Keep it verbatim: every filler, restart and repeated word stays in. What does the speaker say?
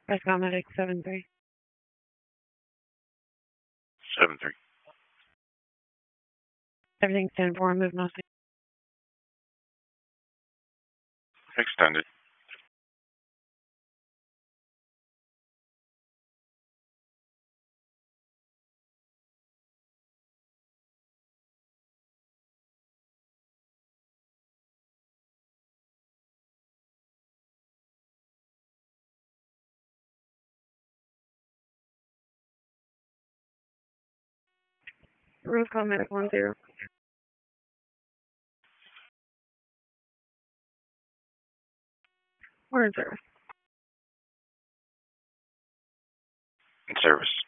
Prescott Medic seven three. seven three. Everything's ten four, move nothing. Extended. Prescott Medic one zero. We're in service. In service.